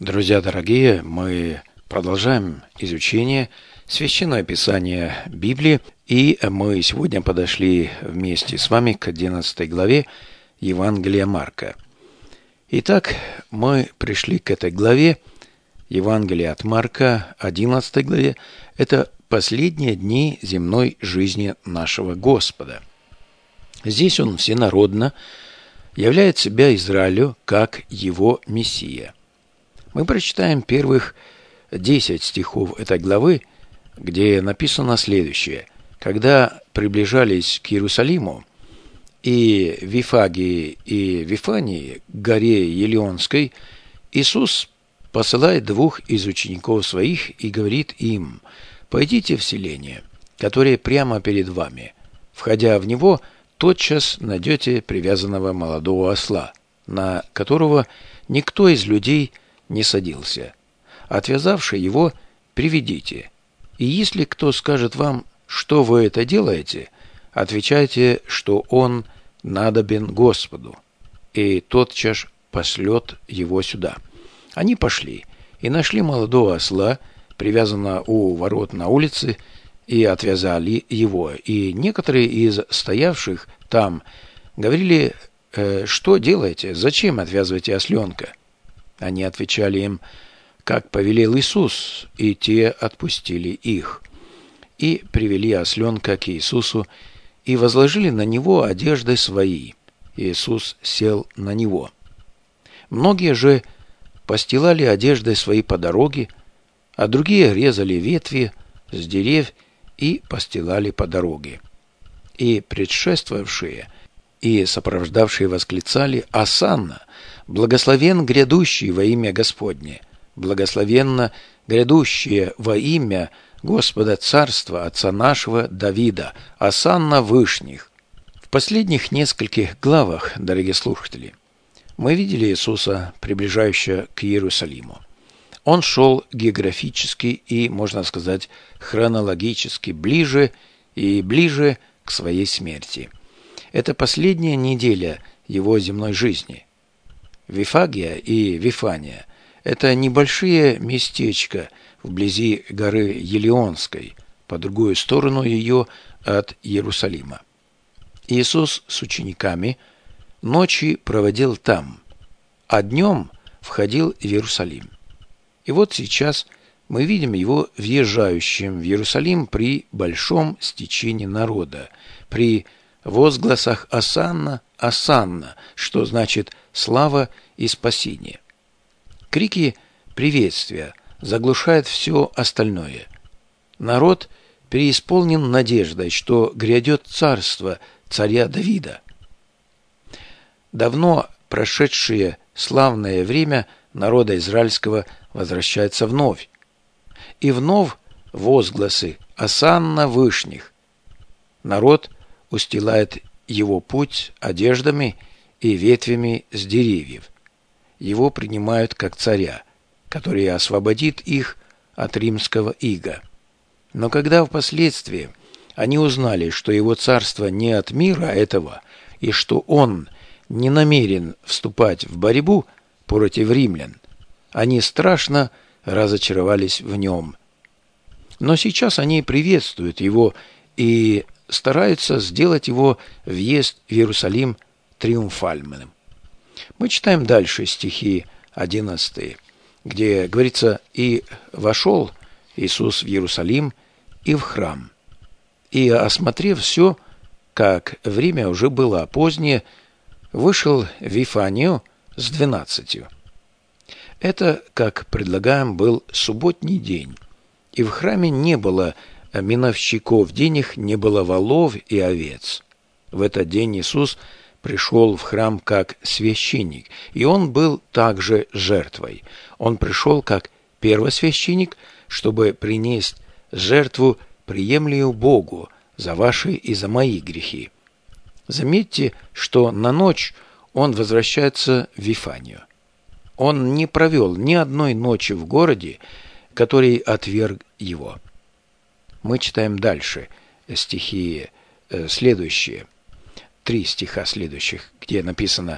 Друзья дорогие, мы продолжаем изучение Священного Писания Библии, и мы сегодня подошли вместе с вами к 11 главе Евангелия Марка. Итак, мы пришли к этой главе Евангелия от Марка, 11 главе. Это последние дни земной жизни нашего Господа. Здесь Он всенародно являет себя Израилю как его Мессия. Мы прочитаем первых 10 стихов этой главы, где написано следующее. «Когда приближались к Иерусалиму, и в Вифагии, и Вифании, к горе Елеонской, Иисус посылает двух из учеников своих и говорит им: «Пойдите в селение, которое прямо перед вами. Входя в него, тотчас найдете привязанного молодого осла, на которого никто из людей не садился. Отвязавши его, приведите. И если кто скажет вам, что вы это делаете, отвечайте, что он надобен Господу, и тотчас пошлет его сюда». Они пошли и нашли молодого осла, привязанного у ворот на улице, и отвязали его. И некоторые из стоявших там говорили: «Что делаете? Зачем отвязываете осленка?» Они отвечали им: «Как повелел Иисус», и те отпустили их. И привели осленка к Иисусу, и возложили на него одежды свои. Иисус сел на него. Многие же постилали одежды свои по дороге, а другие резали ветви с деревьев и постилали по дороге. И предшествовавшие и сопровождавшие восклицали: «Осанна! Благословен грядущий во имя Господне! Благословенно грядущее во имя Господа Царства Отца нашего Давида! Осанна вышних!» В последних нескольких главах, дорогие слушатели, мы видели Иисуса, приближающего к Иерусалиму. Он шел географически и, можно сказать, хронологически ближе и ближе к своей смерти. Это последняя неделя его земной жизни. Вифагия и Вифания – это небольшие местечко вблизи горы Елеонской, по другую сторону ее от Иерусалима. Иисус с учениками ночи проводил там, а днем входил в Иерусалим. И вот сейчас мы видим его въезжающим в Иерусалим при большом стечении народа, при возгласах «Осанна! Осанна!», что значит «слава и спасение». Крики приветствия заглушают все остальное. Народ преисполнен надеждой, что грядет царство царя Давида. Давно прошедшее славное время народа израильского возвращается вновь. И вновь возгласы «Осанна вышних». Народ устилает его путь одеждами и ветвями с деревьев. Его принимают как царя, который освободит их от римского ига. Но когда впоследствии они узнали, что его царство не от мира этого, и что он не намерен вступать в борьбу против римлян, они страшно разочаровались в нем. Но сейчас они приветствуют его и стараются сделать его въезд в Иерусалим триумфальным. Мы читаем дальше стихи 11, где говорится: «И вошел Иисус в Иерусалим и в храм, и, осмотрев все, как время уже было позднее, вышел в Вифанию с 12». Это, как предлагаем, был субботний день, и в храме не было миновщиков денег, не было волов и овец. В этот день Иисус пришел в храм как священник, и он был также жертвой. Он пришел как первосвященник, чтобы принести жертву, приемлемую Богу, за ваши и за мои грехи. Заметьте, что на ночь он возвращается в Вифанию. Он не провел ни одной ночи в городе, который отверг его. Мы читаем дальше стихи следующие, 3 стиха следующих, где написано: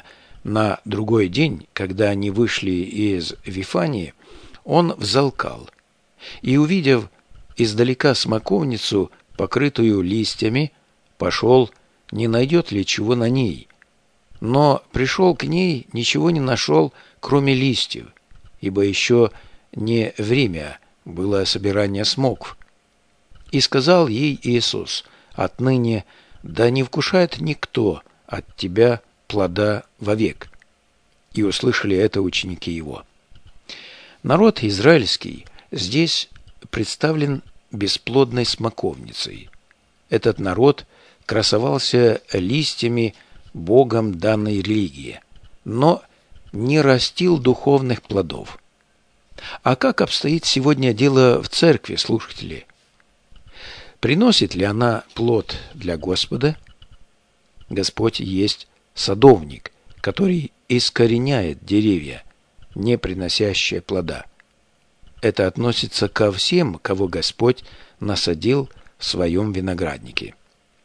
На другой день, когда они вышли из Вифании, он взалкал и, увидев издалека смоковницу, покрытую листьями, пошел, не найдет ли чего на ней. Но пришел к ней, ничего не нашел, кроме листьев, ибо еще не время было собирания смокв. И сказал ей Иисус: «Отныне да не вкушает никто от тебя плода вовек». И услышали это ученики его. Народ израильский здесь представлен бесплодной смоковницей. Этот народ красовался листьями Богом данной религии, но не растил духовных плодов. А как обстоит сегодня дело в церкви, слушатели? Приносит ли она плод для Господа? Господь есть садовник, который искореняет деревья, не приносящие плода. Это относится ко всем, кого Господь насадил в своем винограднике.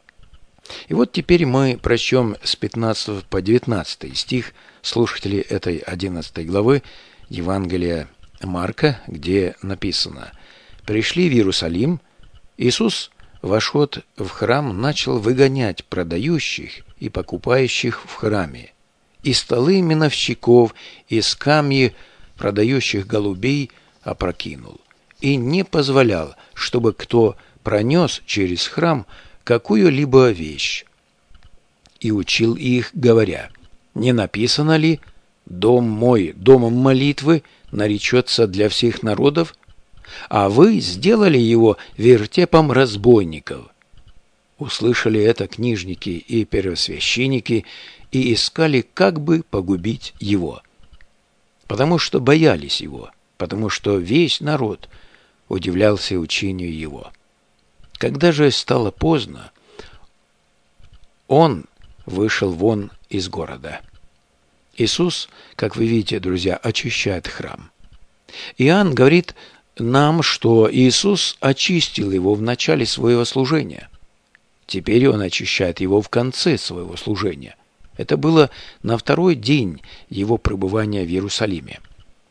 И вот теперь мы прочтем с 15 по 19 стих слушателей этой 11 главы Евангелия Марка, где написано: «Пришли в Иерусалим, Иисус, вошед в храм, начал выгонять продающих и покупающих в храме, и столы миновщиков, и скамьи продающих голубей опрокинул, и не позволял, чтобы кто пронес через храм какую-либо вещь. И учил их, говоря: не написано ли: «Дом мой домом молитвы наречется для всех народов», а вы сделали его вертепом разбойников». Услышали это книжники и первосвященники и искали, как бы погубить его, потому что боялись его, потому что весь народ удивлялся учению его. Когда же стало поздно, он вышел вон из города. Иисус, как вы видите, друзья, очищает храм. Иоанн говорит нам, что Иисус очистил его в начале своего служения. Теперь он очищает его в конце своего служения. Это было на второй день его пребывания в Иерусалиме.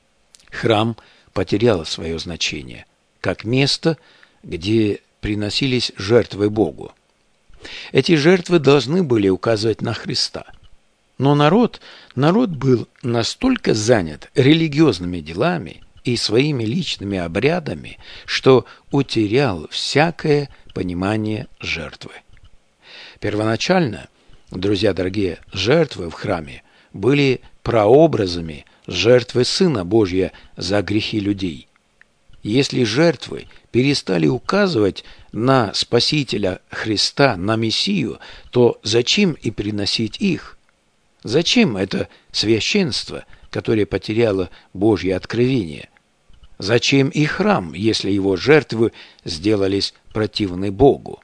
Храм потерял свое значение, как место, где приносились жертвы Богу. Эти жертвы должны были указывать на Христа. Но народ был настолько занят религиозными делами и своими личными обрядами, что утерял всякое понимание жертвы. Первоначально, друзья дорогие, жертвы в храме были прообразами жертвы Сына Божия за грехи людей. Если жертвы перестали указывать на Спасителя Христа, на Мессию, то зачем и приносить их? Зачем это священство, которое потеряло Божье откровение? Зачем и храм, если его жертвы сделались противны Богу?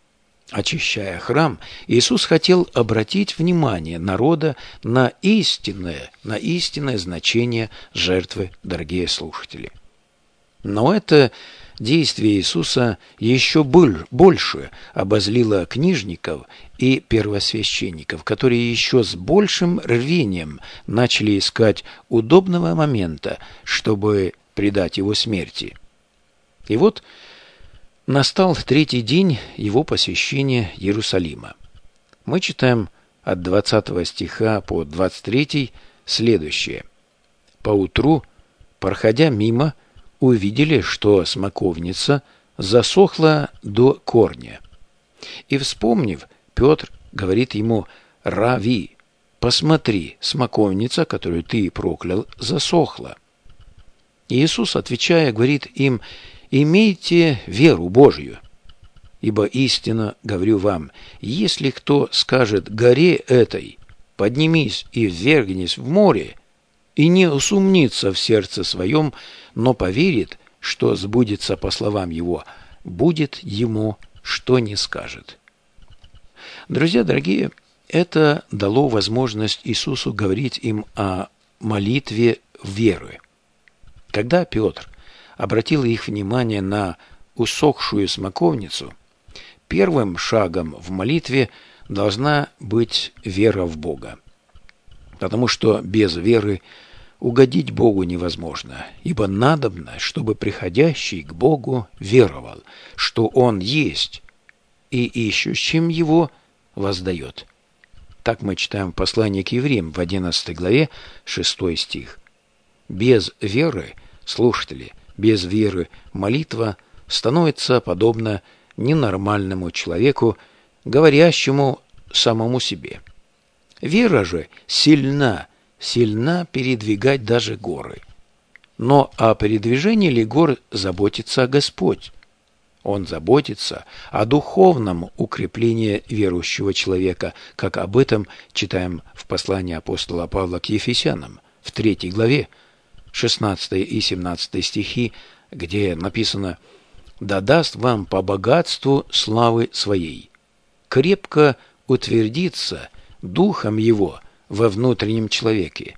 Очищая храм, Иисус хотел обратить внимание народа на истинное значение жертвы, дорогие слушатели. Но это действие Иисуса еще больше обозлило книжников и первосвященников, которые еще с большим рвением начали искать удобного момента, чтобы предать его смерти. И вот настал третий день его посещения Иерусалима. Мы читаем от 20 стиха по 23 следующее. «Поутру, проходя мимо, увидели, что смоковница засохла до корня. И, вспомнив, Петр говорит ему: «Рави, посмотри, смоковница, которую ты проклял, засохла». И Иисус, отвечая, говорит им: «Имейте веру Божью, ибо истинно говорю вам, если кто скажет горе этой: поднимись и ввергнись в море, и не усомнится в сердце своем, но поверит, что сбудется по словам его, будет ему, что не скажет». Друзья дорогие, это дало возможность Иисусу говорить им о молитве веры. Когда Петр обратил их внимание на усохшую смоковницу, первым шагом в молитве должна быть вера в Бога. потому что без веры угодить Богу невозможно, ибо надобно, чтобы приходящий к Богу веровал, что Он есть, и ищущим Его воздает. Так мы читаем в послании к евреям в 11 главе 6 стих. Без веры, слушатели, без веры молитва становится подобна ненормальному человеку, говорящему самому себе. Вера же сильна передвигать даже горы. Но о передвижении ли гор заботится Господь? Он заботится о духовном укреплении верующего человека, как об этом читаем в послании апостола Павла к Ефесянам, в 3 главе, 16 и 17 стихи, где написано: «Да даст вам по богатству славы своей крепко утвердиться духом его во внутреннем человеке,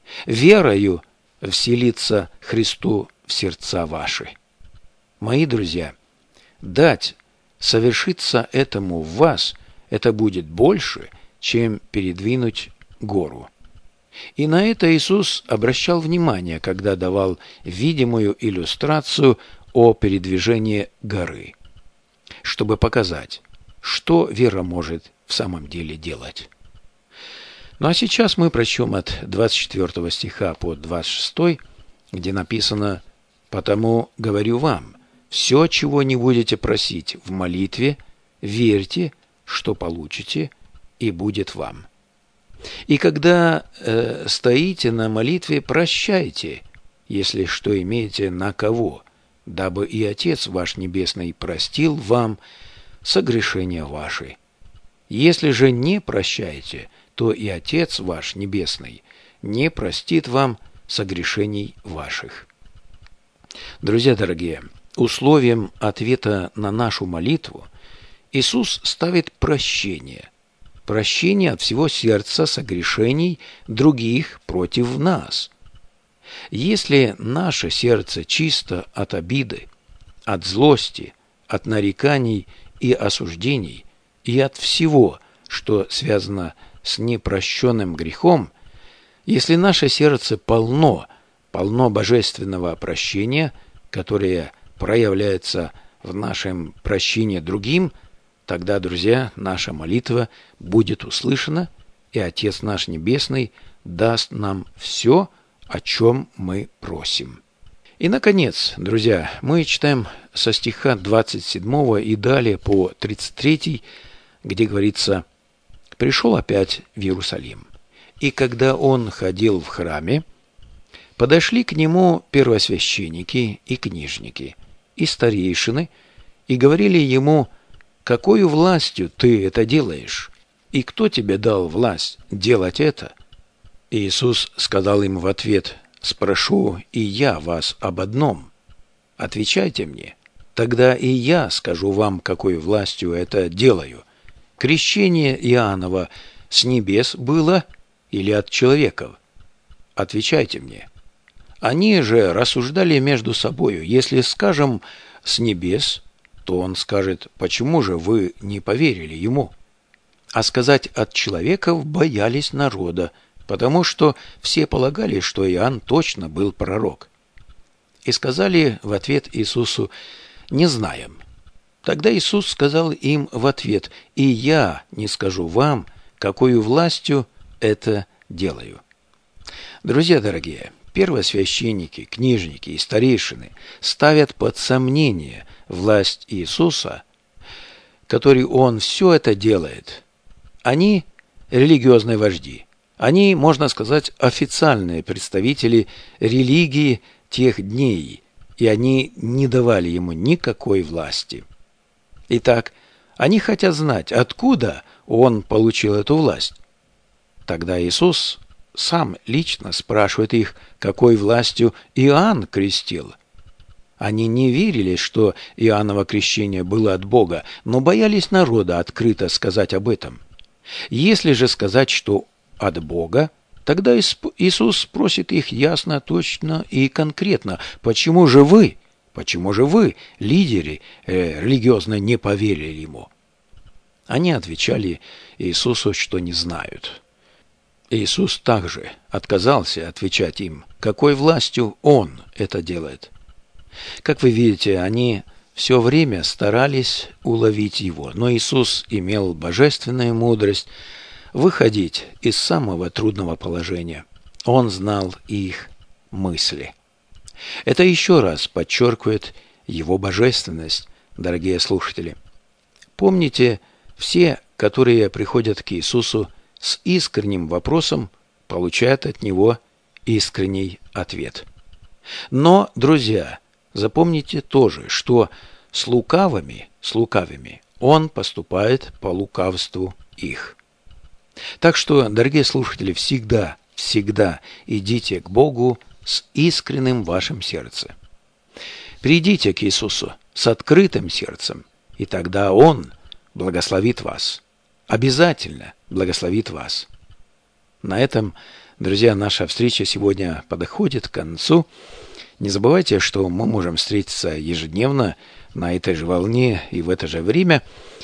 верою вселиться Христу в сердца ваши». Мои друзья, дать совершиться этому в вас, это будет больше, чем передвинуть гору. И на это Иисус обращал внимание, когда давал видимую иллюстрацию о передвижении горы, чтобы показать, что вера может в самом деле делать. Ну а сейчас мы прочтем от 24 стиха по 26, где написано: «Потому говорю вам, все, чего не будете просить в молитве, верьте, что получите, и будет вам. И когда стоите на молитве, прощайте, если что имеете на кого, дабы и Отец ваш Небесный простил вам согрешения ваши. Если же не прощаете, то и Отец ваш Небесный не простит вам согрешений ваших». Друзья дорогие, условием ответа на нашу молитву Иисус ставит прощение. Прощение от всего сердца согрешений других против нас. Если наше сердце чисто от обиды, от злости, от нареканий и осуждений, и от всего, что связано с непрощенным грехом, если наше сердце полно божественного прощения, которое проявляется в нашем прощении другим, тогда, друзья, наша молитва будет услышана, и Отец наш Небесный даст нам все, о чем мы просим. И, наконец, друзья, мы читаем со стиха 27 и далее по 33, где говорится: «Пришел опять в Иерусалим, и когда он ходил в храме, подошли к нему первосвященники и книжники, и старейшины, и говорили ему: какою властью ты это делаешь? И кто тебе дал власть делать это?» И Иисус сказал им в ответ: «Спрошу и я вас об одном. Отвечайте мне, тогда и я скажу вам, какой властью это делаю. Крещение Иоаннова с небес было или от человеков? Отвечайте мне». Они же рассуждали между собою: если скажем «с небес», то он скажет: почему же вы не поверили ему? А сказать «от человеков» боялись народа, потому что все полагали, что Иоанн точно был пророк. И сказали в ответ Иисусу: «Не знаем». Тогда Иисус сказал им в ответ: «И я не скажу вам, какою властью это делаю». Друзья дорогие, первосвященники, книжники и старейшины ставят под сомнение власть Иисуса, которой Он все это делает. Они религиозные вожди. Они, можно сказать, официальные представители религии тех дней, и они не давали Ему никакой власти. Итак, они хотят знать, откуда Он получил эту власть. Тогда Иисус сам лично спрашивает их, какой властью Иоанн крестил. Они не верили, что Иоанново крещение было от Бога, но боялись народа открыто сказать об этом. Если же сказать, что от Бога, тогда Иисус спросит их ясно, точно и конкретно: почему же вы, лидеры религиозно, не поверили Ему? Они отвечали Иисусу, что не знают. Иисус также отказался отвечать им, какой властью Он это делает. Как вы видите, они все время старались уловить Его, но Иисус имел божественную мудрость выходить из самого трудного положения. Он знал их мысли. Это еще раз подчеркивает Его божественность, дорогие слушатели. Помните, все, которые приходят к Иисусу с искренним вопросом, получают от Него искренний ответ. Но, друзья, запомните тоже, что с лукавыми Он поступает по лукавству их. Так что, дорогие слушатели, всегда идите к Богу с искренним вашим сердцем. Придите к Иисусу с открытым сердцем, и тогда Он благословит вас. Обязательно благословит вас. На этом, друзья, наша встреча сегодня подходит к концу. Не забывайте, что мы можем встретиться ежедневно на этой же волне и в это же время.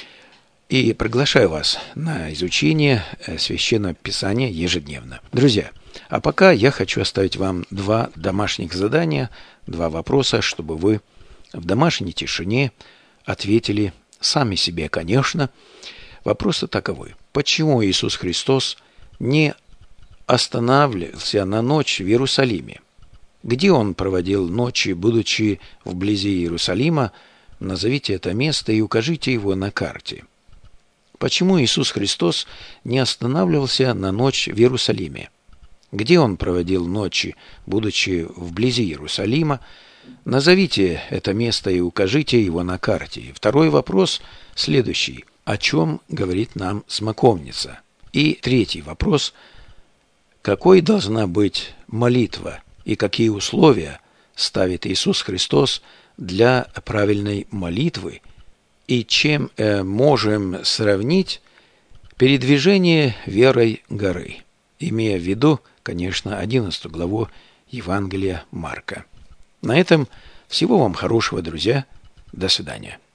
И приглашаю вас на изучение Священного Писания ежедневно. Друзья, а пока я хочу оставить вам 2 домашних задания, 2 вопроса, чтобы вы в домашней тишине ответили сами себе, конечно. Вопросы таковы. Почему Иисус Христос не останавливался на ночь в Иерусалиме? Где Он проводил ночи, будучи вблизи Иерусалима? Назовите это место и укажите его на карте. Почему Иисус Христос не останавливался на ночь в Иерусалиме? Где Он проводил ночи, будучи вблизи Иерусалима? Назовите это место и укажите его на карте. Второй вопрос следующий. О чем говорит нам смоковница? И третий вопрос. Какой должна быть молитва и какие условия ставит Иисус Христос для правильной молитвы? И чем можем сравнить передвижение верой горы, имея в виду, конечно, 11 главу Евангелия Марка. На этом всего вам хорошего, друзья. До свидания.